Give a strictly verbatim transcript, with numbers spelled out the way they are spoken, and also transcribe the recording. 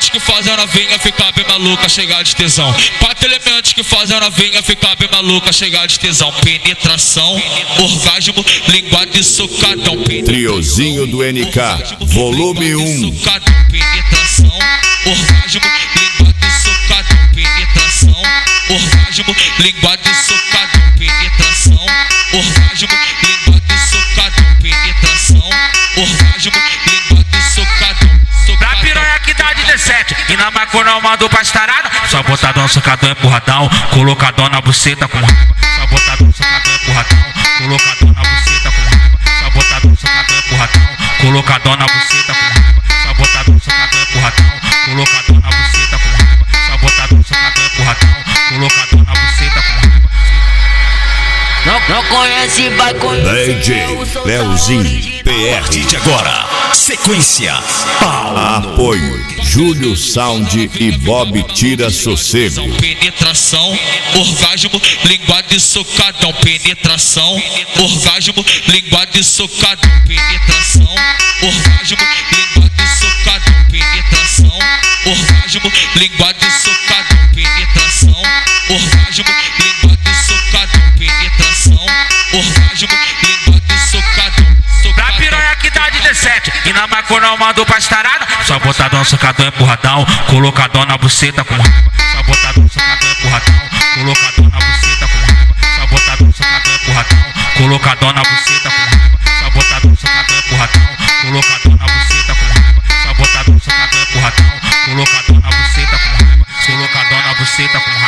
elementos que fazem a novinha ficar bem maluca, chegar de tesão. Quatro elementos que fazem a novinha ficar bem maluca, chegar de tesão. Penetração, orgasmo, linguada e socadão. Triozinho do N K, volume um. Penetração, orgasmo, linguada e socadão. Penetração, orgasmo, linguada e socadão. Penetração, orgasmo, linguada e socadão. Penetração, orgasmo, linguada e socadão. Pra piranha que dá dezessete e na macona eu mando pastarada. Só botadão, socadão, empurradão, colocadão na buceta com raiva. Só botadão, socadão, empurradão, colocadão na buceta com raiva. Só botadão, socadão, empurradão, colocadão na buceta com raiva. Só botadão, socadão, empurradão, colocadão na buceta com raiva. Só botadão, socadão, empurradão, colocadão na buceta com raiva. Não, não conhece, vai conhecer. D J Leozinho P R de agora. Sequência Pau. Apoio Júlio Sound e Bob Tira Sossego. Penetração, orgasmo, linguada e socadão. Penetração, orgasmo, linguada e socadão. Penetração, orgasmo, linguada e socadão. Penetração, orgasmo, linguada e socadão. Penetração, orgasmo, linguada e socadão. Penetração, orgasmo, linguada e socadão. Pra piranha que dá dezessete e na macona eu mando pastarada. Só botadão, socadão, empurradão, colocadão na buceta com raiva. Só botadão, socadão, empurradão, colocadão na buceta com raiva. Só botadão, socadão, empurradão, colocadão na buceta com raiva. Só botadão, socadão, empurradão, colocadão na buceta com raiva. Só botadão, socadão, empurradão, colocadão na buceta com raiva. Colocadão na buceta com raiva.